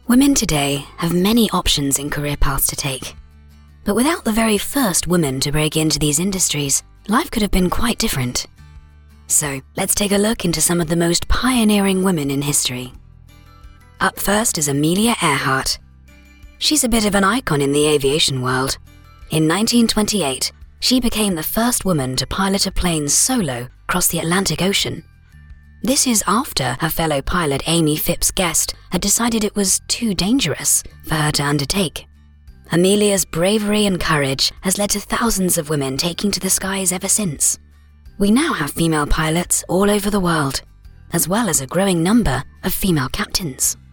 Women today have many options in career paths to take. But without the very first woman to break into these industries, life could have been quite different. So let's take a look into some of the most pioneering women in history. Up first is Amelia Earhart. She's a bit of an icon in the aviation world. In 1928, she became the first woman to pilot a plane solo across the Atlantic Ocean. This is after her fellow pilot Amy Phipps Guest had decided it was too dangerous for her to undertake. Amelia's bravery and courage has led to thousands of women taking to the skies ever since. We now have female pilots all over the world, as well as a growing number of female captains.